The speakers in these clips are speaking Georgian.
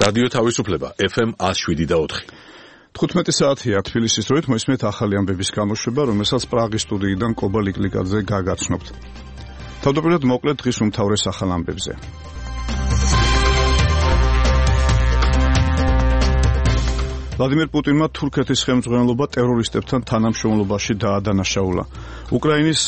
რადიო თავისუფლება FM 107.4. 15 საათია თბილისის დროით მოისმენთ ახალი ამბების გამოშვება, რომელსაც პრაღის სტუდიიდან კობა ლიკლიკაძე გაგაცნობთ. თავდაპირველად მოკლედ დღის უმთავრეს ახალ ამბებზე. ვლადიმერ პუტინმა თურქეთის ხელმძღვანელობა ტერორისტებთან თანამშრომლობაში დაადანაშაულა. უკრაინის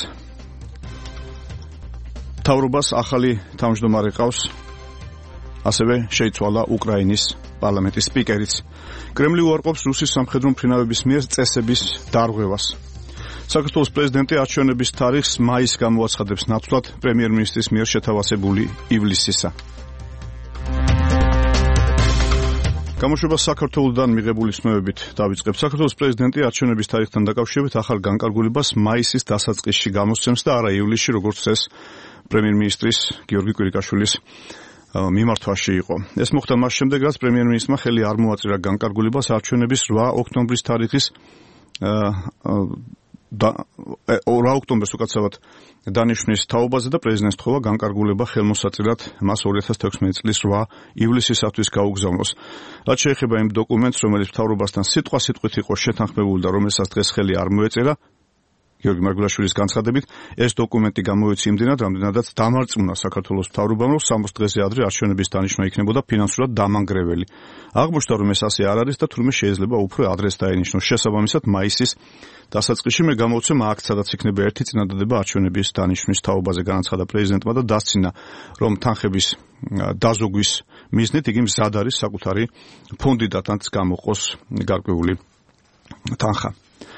მთავრობას ახალი თავმჯდომარე ყავს, ასევე შეიცვალა უკრაინის პარლამენტის სპიკერიც. კრემლი უარყოფს რუსის სამხედრო მფრინავების მიერ წესების დარღვევას. საქართველოს პრეზიდენტი არჩევნების თარიღს მაისს გამოაცხადებს ნაცვლად პრემიერ-მინისტრის მიერ შეთავაზებული ივლისისა. გამოშვება საქართველოსთან მიღებული ცნობებით დავიწყებს. საქართველოს პრეზიდენტი არჩევნების თარიღთან დაკავშირებით ახალ განკარგულებას მაისის დასაწყისში გამოსცემს და არა ივლისში, როგორც წეს პრემიერ-მინისტრის გიორგი კვირიკაშვილის მიმართვაში იყო. ეს მოხდა მას შემდეგ, რაც პრემიერ-მინისტრმა ხელი არ მოაწირა განკარგულებას არჩევნების 8 ოქტომბრის თარიღის 8 ოქტომბერს უკაცრავად დანიშვნის თაობაზე და პრეზიდენტს თხოვა განკარგულება ხელმოსაწირად მას 2016 წლის 8 ივლისისათვის გაუგზავნოს. რაც შეეხება იმ დოკუმენტს, რომელიც მთავრობასთან სიტყვასიტყვით იყო შეთანხმებული და რომელსაც დღეს ხელი არ მოეწერა, გიორგი მარგველაშვილის განცხადებით, ეს დოკუმენტი გამოიცა იმდენად, რამდენადაც დამარწმუნა საქართველოს მთავრობამ, რომ 60 დღეზე ადრე არჩევნების დანიშვნა იქნებოდა ფინანსურად დამანგრეველი. აღმოჩნდა, რომ ეს ასე არ არის და თურმე შეიძლება უფრო ადრეს დაენიშნოს. შესაბამისად, მაისის დასაწყისში მე გამოვცემ აქტს, სადაც იქნება ერთი წინადადება არჩევნების დანიშვნის თაობაზე, განაცხადა პრეზიდენტმა და დასცინა, რომ თანხების დაზოგვის მიზნით იგი მზად არის საკუთარი ფონდიდანაც გამოყოს გარკვეული თანხა.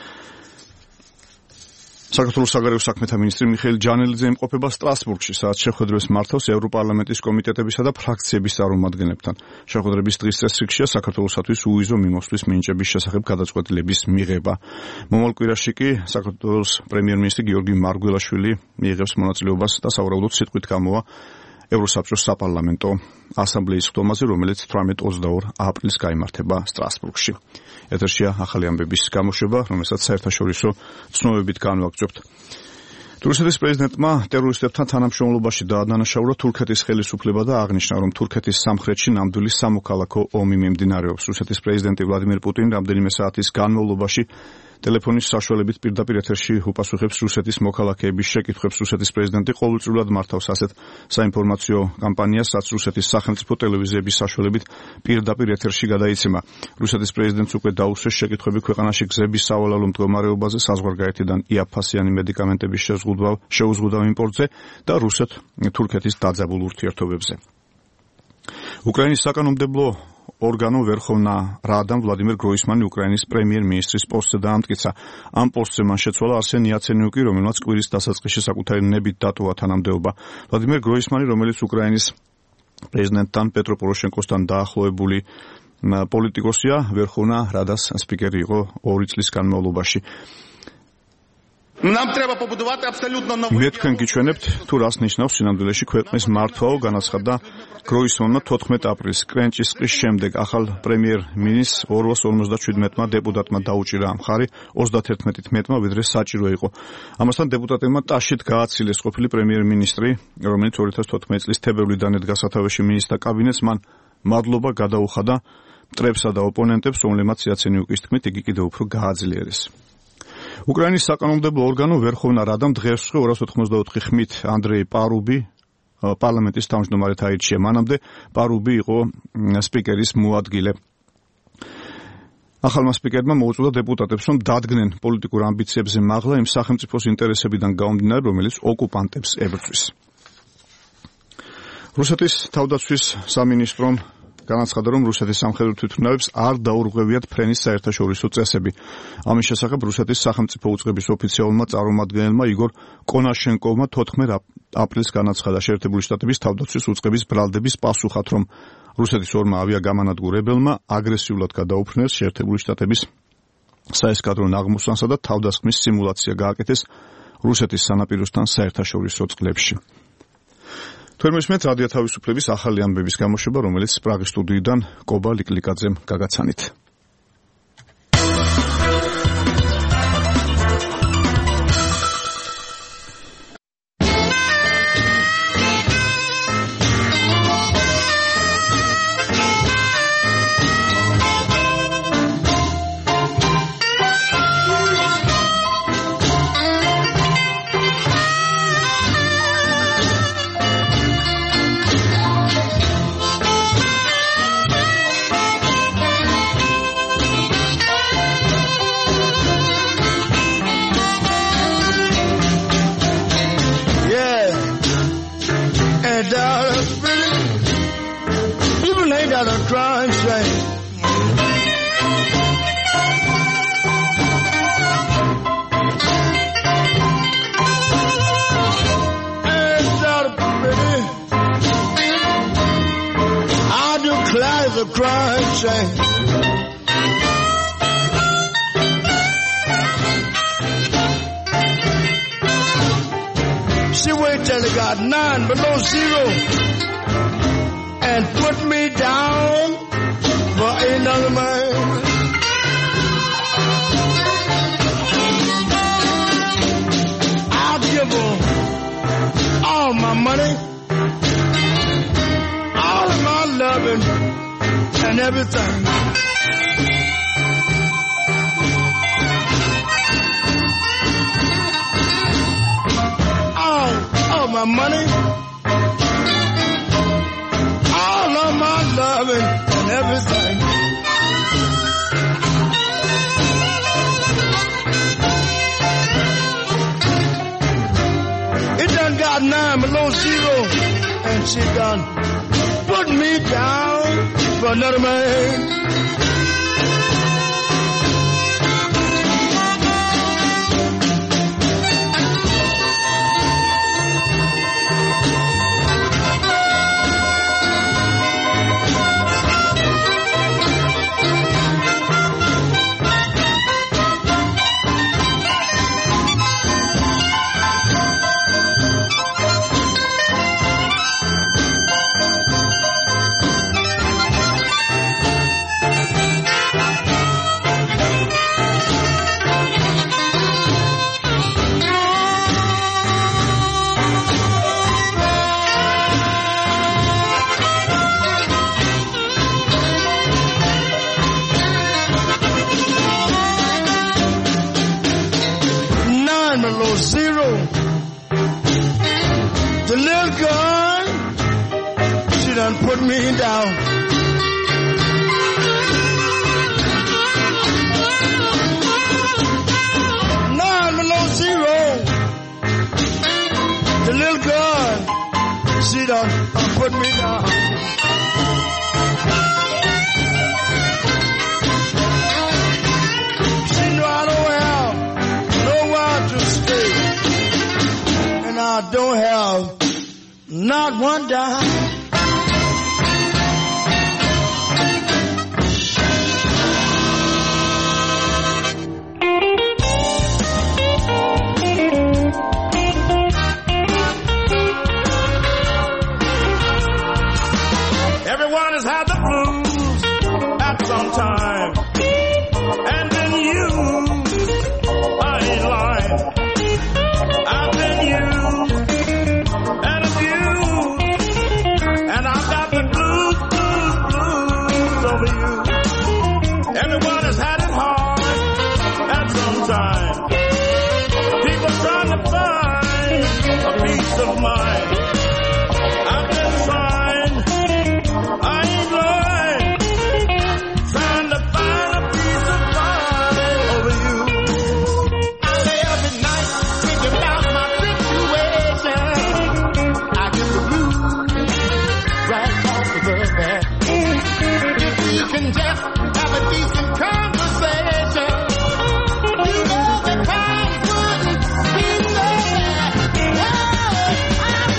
საქართველოს საგარეო საქმეთა მინისტრი მიხეილ ჯანელიძე იმყოფება სტრასბურგში, სადაც შეხვედრებს მართავს ევროპარლამენტის კომიტეტებისა და ფრაქციების წარმომადგენლებთან. შეხვედრების დღის წესრიგშია საქართველოსათვის უვიზო მიმოსვლის მინიჭების შესახებ გადაწყვეტილების მიღება. მომავალ კვირაში კი საქართველოს პრემიერ-მინისტრი გიორგი მარგველაშვილი მიიღებს მონაწილეობას და სავარაუდოდ სიტყვით გამოვა ევროსაბჭოს საპარლამენტო ასამბლეის ხდომაზე, რომელიც 18-22 აპრილს გაიმართება სტრასბურგში. ეთერშია ახალი ამბების გამოშვება, რომელსაც საერთაშორისო ცნობებით განვაგრძობთ. რუსეთის პრეზიდენტმა ტერორისტებთან თანამშრომლობაში დაადანაშაულა თურქეთის ხელისუფლება და აღნიშნა, რომ თურქეთის სამხრეთში ნამდვილი სამოქალაქო ომი მიმდინარეობს. რუსეთის პრეზიდენტი ვლადიმერ პუტინი რამდენიმე საათის განმავლობაში ტელეფონის საშუალებით პირდაპირ ეთერში უპასუხებს რუსეთის მოქალაქეების შეკითხვებს. რუსეთის პრეზიდენტი ყოველწლიურად მართავს ასეთ საინფორმაციო კამპანიას, რაც რუსეთის სახელმწიფო ტელევიზიების საშუალებით პირდაპირ ეთერში გადაიცემა. რუსეთის პრეზიდენტს უკვე დაუსვეს შეკითხვები ქვეყანაში გზების სავალალო მდგომარეობაზე, საზღვარგარეთიდან იაფფასიანი მედიკამენტების შეუზღუდავ იმპორტზე და რუსეთ-თურქეთის დაძაბულ ურთიერთობებზე. უკრაინის საკანონმდებლო ორგანო ვერხოვნა რადამ ვლადიმერ გროისმანი უკრაინის პრემიერ-მინისტრის პოსტზე დაამტკიცა. ამ პოსტზე მან შეცვალა არსენ იაცენიუკი, რომელმაც კვირის დასაწყისში საკუთარი ნებით დატოვა თანამდებობა. ვლადიმერ გროისმანი, რომელიც უკრაინის პრეზიდენტთან პეტრო პოროშენკოსთან დაახლოებული პოლიტიკოსია, ვერხოვნა რადას სპიკერი იყო 2 წლის განმავლობაში. მე თქვენ გიჩვენებთ, თუ რას ნიშნავს სინამდვილეში ქვეყნის მართვაო, განაცხადა გროისმანმა 14 აპრილს კრენჭისყრის შემდეგ. ახალ პრემიერ-მინისტრს 257-მა დეპუტატმა დაუჭირა ამ ხარი, 31-მეტმა ვიდრე საჭირო იყო. ამასთან დეპუტატებმა ტაშით გააცილეს ყოფილი პრემიერ-მინისტრი, რომელიც 2014 წლის თებერვლიდან ედგა სათავეში მინისტრთა კაბინეტს, მან მადლობა გადაუხადა მტრებსა და ოპონენტებს, რომლებმაც იაცენიუკის თქმით იგი კიდევ უფრო გააძლიერეს. უკრაინის საკანონმდებლო ორგანო ვერხოვნა რადამ დღეს 284 ხმით ანდრეი პარუბი პარლამენტის თავმჯდომარედ აირჩია. მანამდე პარუბი იყო სპიკერის მოადგილე. ახალმა სპიკერმა მოუწოდა დეპუტატებს, რომ დადგნენ პოლიტიკურ ამბიციებზე მაღლა იმ სახელმწიფოს ინტერესებიდან გამომდინარე, რომელიც ოკუპანტებს ებრძვის. რუსეთის თავდაცვის სამინისტრომ განაცხადა, რომ რუსეთის სამხედრო თვითმფრინავებს არ დაურღვევიათ ფრენის საერთაშორისო წესები. ამის შესახებ რუსეთის სახელმწიფო უწყების ოფიციალურმა წარმომადგენელმა იგორ კონაშენკოვმა 14 აპრილს განაცხადა შეერთებული შტატების თავდაცვის უწყების ბრალდების პასუხად, რომ რუსეთის ორმა ავიაგამანადგურებელმა აგრესიულად გადაუფრინეს შეერთებული შტატების საესკადრო ნაღმოსანსა და თავდასხმის სიმულაცია გააკეთეს რუსეთის სანაპიროსთან საერთაშორისო წყლებში. თორმეტ რადიო თავისუფლების ახალი ამბების გამოშვება, რომელიც პრაღის სტუდიიდან კობა ლიკლიკაძემ გაგაცანით. crying shame. She waited till it got 9 below zero and put me down for another man. I'll give her all my money, all of my loving and everything. All my money, all of my loving and everything. It done got 9 below zero, and she done put me down for another man. Zero. The little girl, she done put me down. Nine below zero. The little girl, she done put me down. She know I don't have nowhere to stay, and I don't have not one dime. Everyone has had the blues at some time, and then you, I ain't lying, I've been used and abused, and I've got the blues over you. Everyone has had it hard at some time. People trying to find a peace of mind. I've been trying, I ain't lying, trying to find a peace of mind over you. I lay up at night thinking about my situation. I get the blues right off of the bat. If we can just have a decent conversation, you know the times wouldn't be so bad. Oh,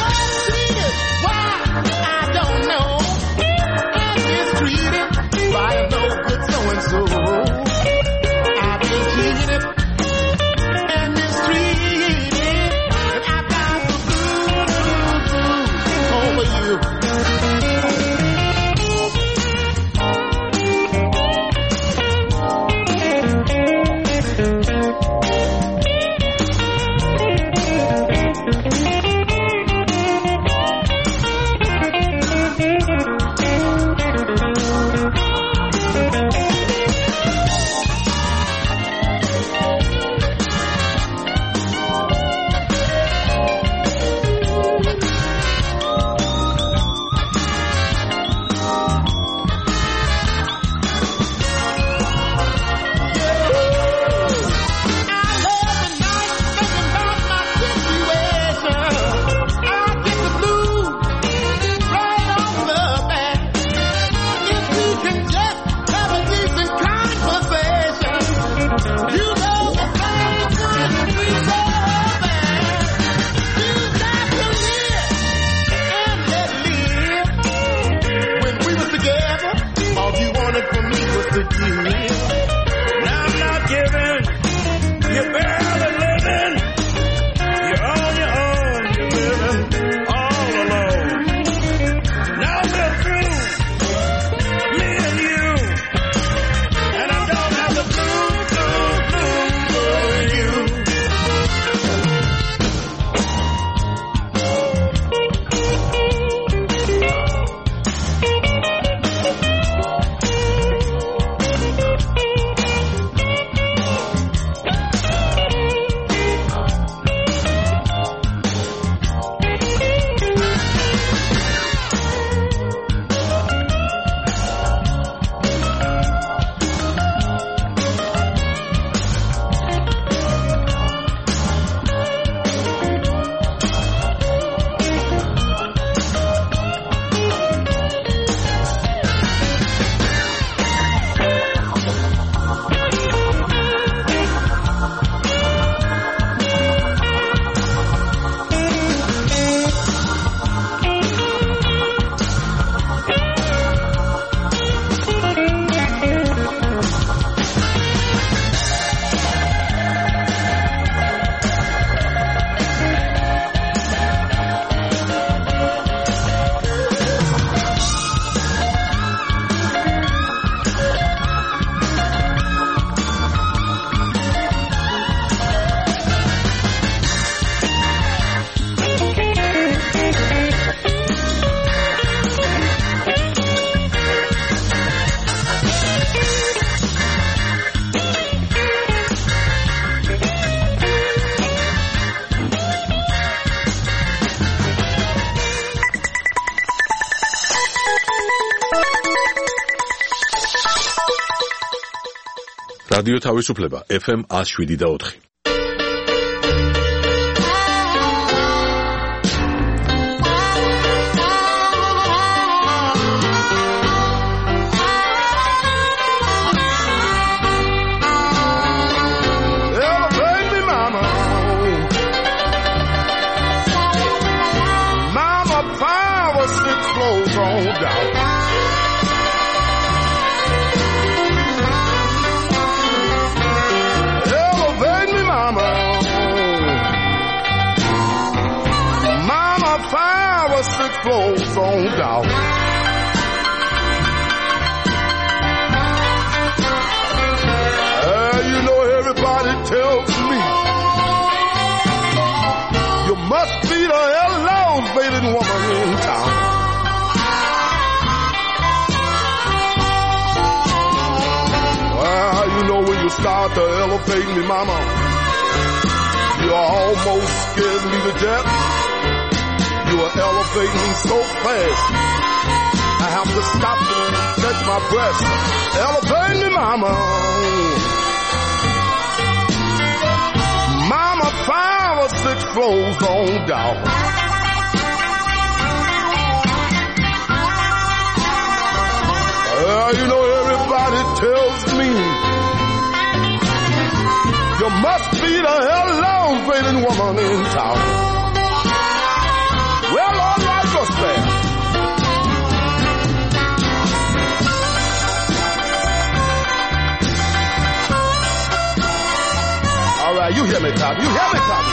რადიო თავისუფლება FM 107.4. Flows on down. You know everybody tells me you must be the elevated woman in town. Well, you know when you start to elevate me, mama, you almost scared me to death. You are elevating me so fast, I have to stop and catch my breath. Elevate me, mama. Mama, 5 or 6 floors on down. You know everybody tells me you must be the elevated woman in town. Well, all right, what's that? All right, you hear me, Tommy. You hear me, Tommy.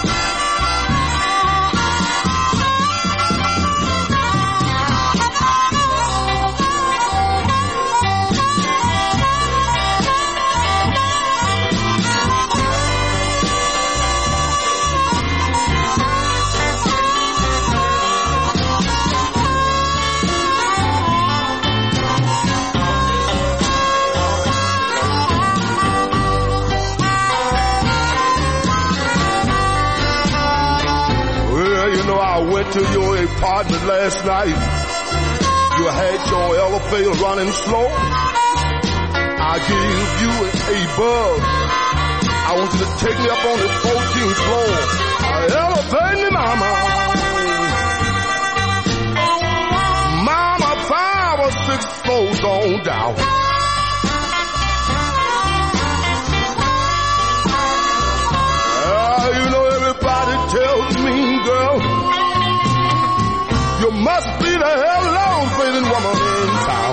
Went to your apartment last night. You had your elevator running slow. I gave you a buzz. I want you to take me up on the 14th floor. Elevate me, mama. Mama, 5 or 6 floors on down. You know everybody tells me, girl, you must be the elevated woman in town.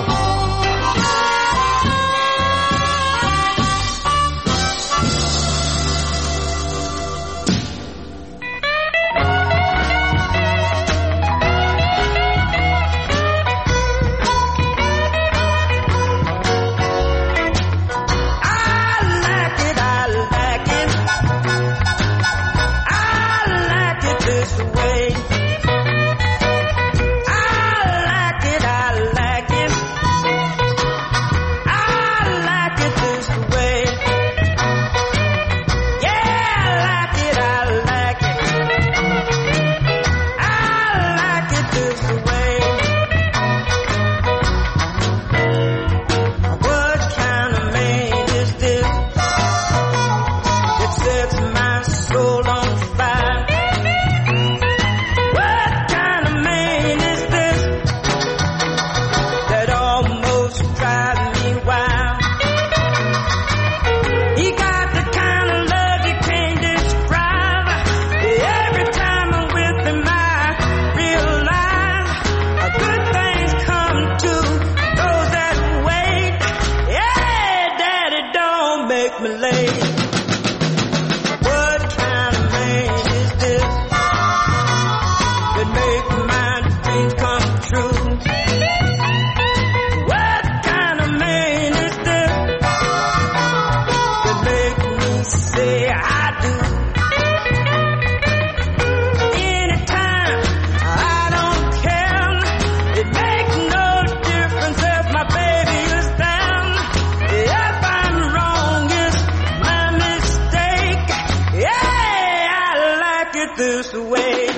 this way.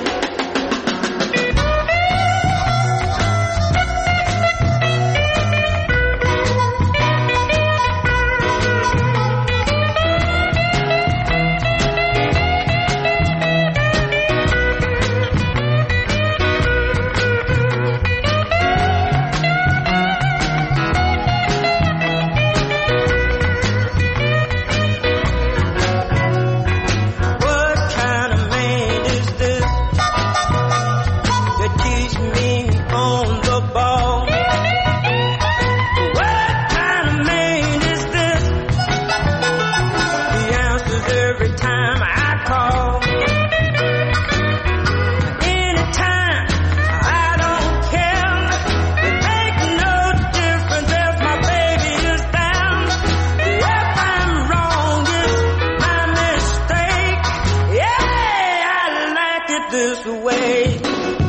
this way.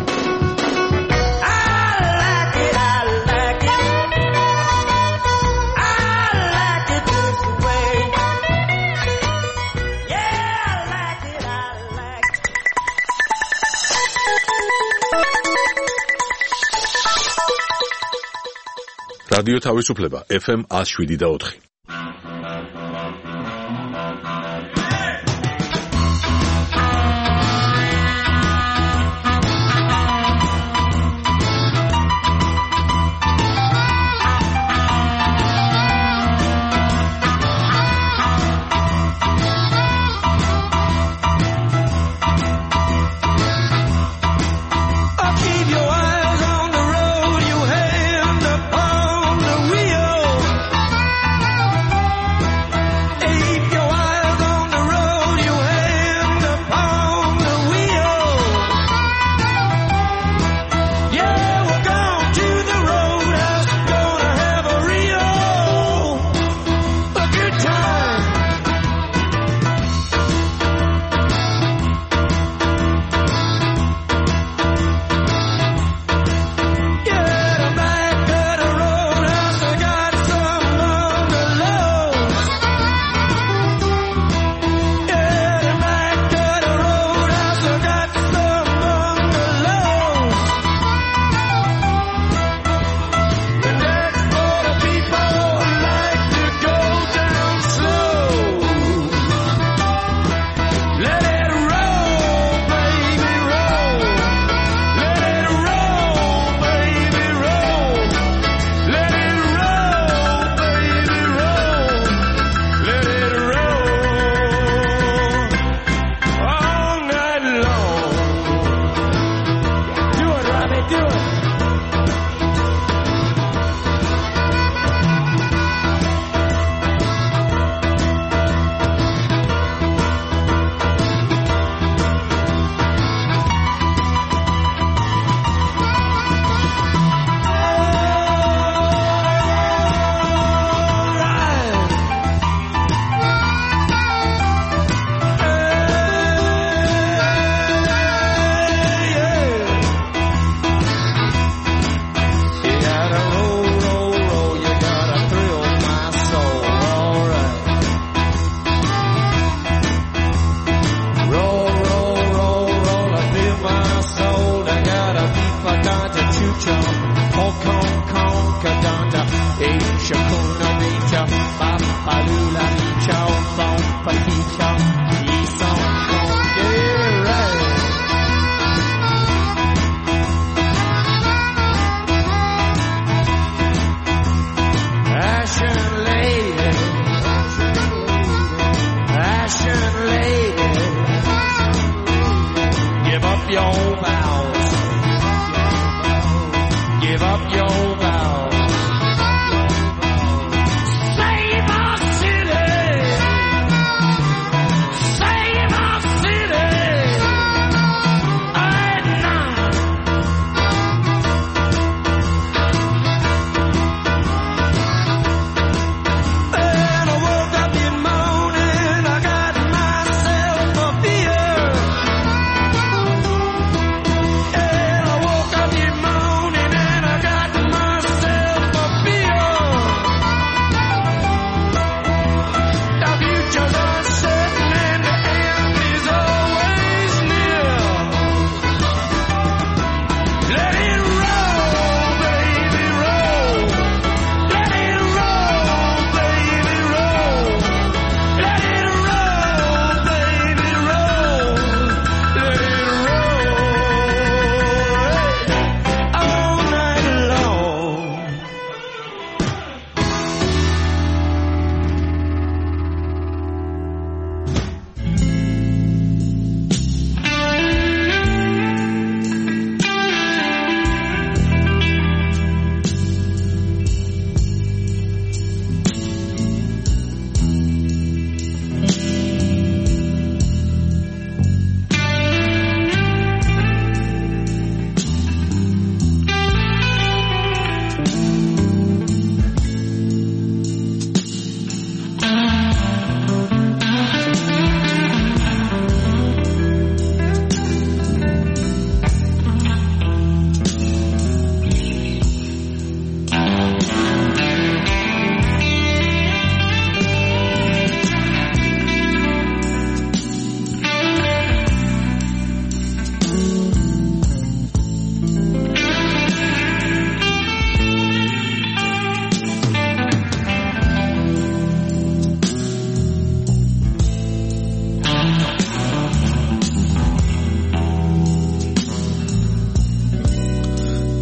რადიო თავისუფლება FM 107.4.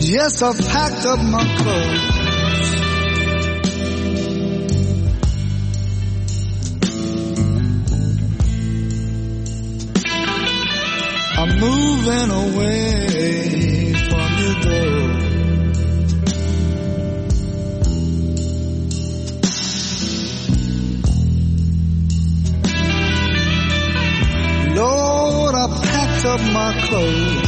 Yes, I've packed up my clothes. I'm moving away from your door. Lord, I packed up my clothes.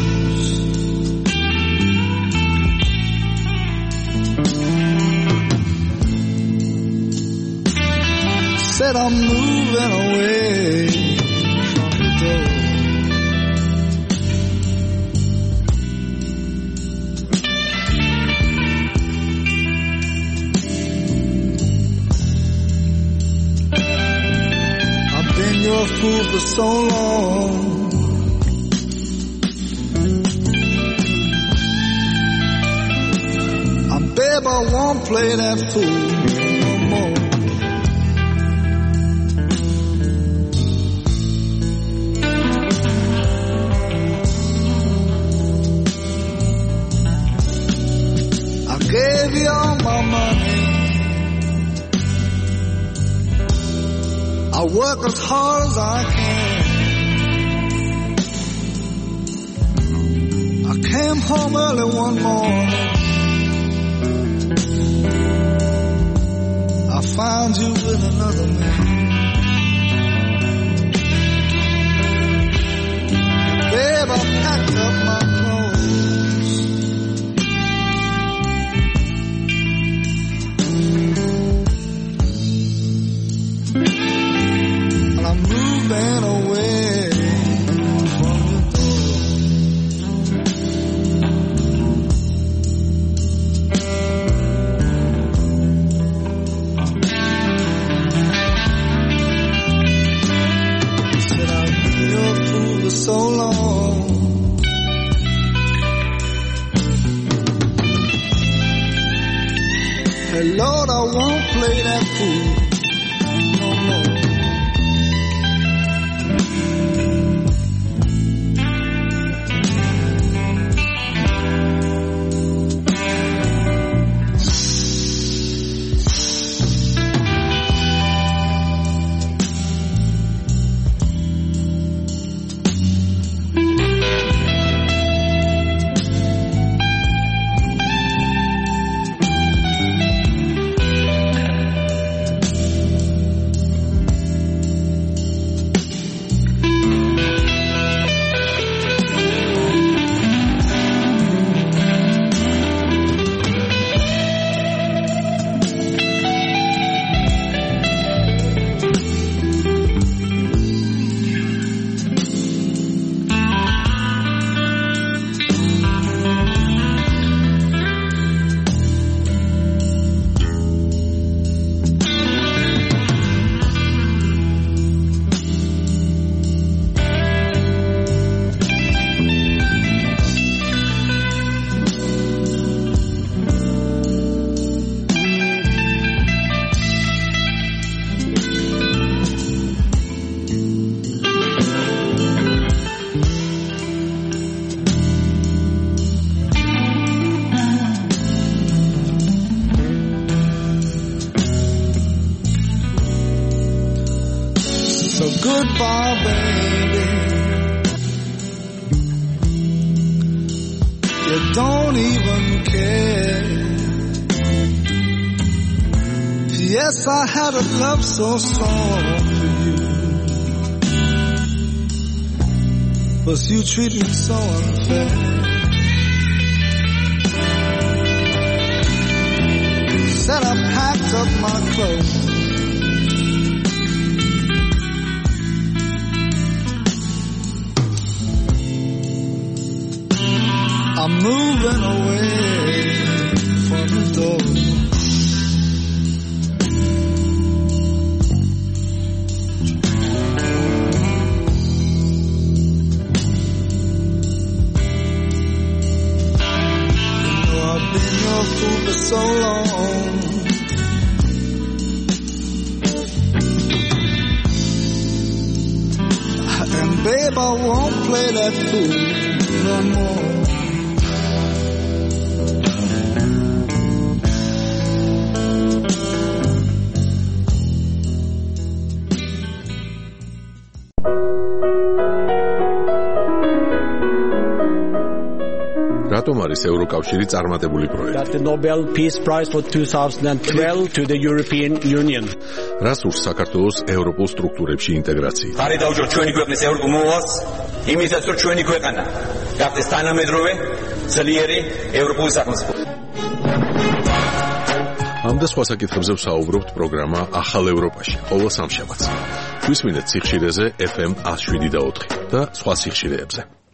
Said I'm moving away from the door. I've been your fool for so long. Babe, I won't play that fool no more. I gave you all my money. I work as hard as I can. I came home early one morning. I found you with another man. Babe, I packed up my clothes. And I'm moving away from your so long. Hey Lord, I won't play that fool no more. Goodbye, baby. You don't even care. Yes, I had a love so strong for you, but you treat me so unfair. Said I packed up my clothes. I'm moving away from the door. You know I've been your fool for so long. And babe, I won't play that fool no more. რატომ არის ევროკავშირი წარმატებული პროექტი? The Nobel Peace Prize for 2012 to the European Union. რას ურს საქართველოს ევროპულ სტრუქტურებში ინტეგრაცია? ხარი დაუჯო ჩვენი ქვეყნის ევროპულ მოვალს, იმისაც რომ ჩვენი ქვეყანა გახდეს თანამედროვე, ძლიერი ევროპული სახელმწიფო. ამ და სხვა საკითხებზე ვსაუბრობთ პროგრამა ახალ ევროპაში, ყოველ სამშაბათს. გვისმინეთ სიხშირეზე FM 107.4 და სხვა სიხშირეებზე.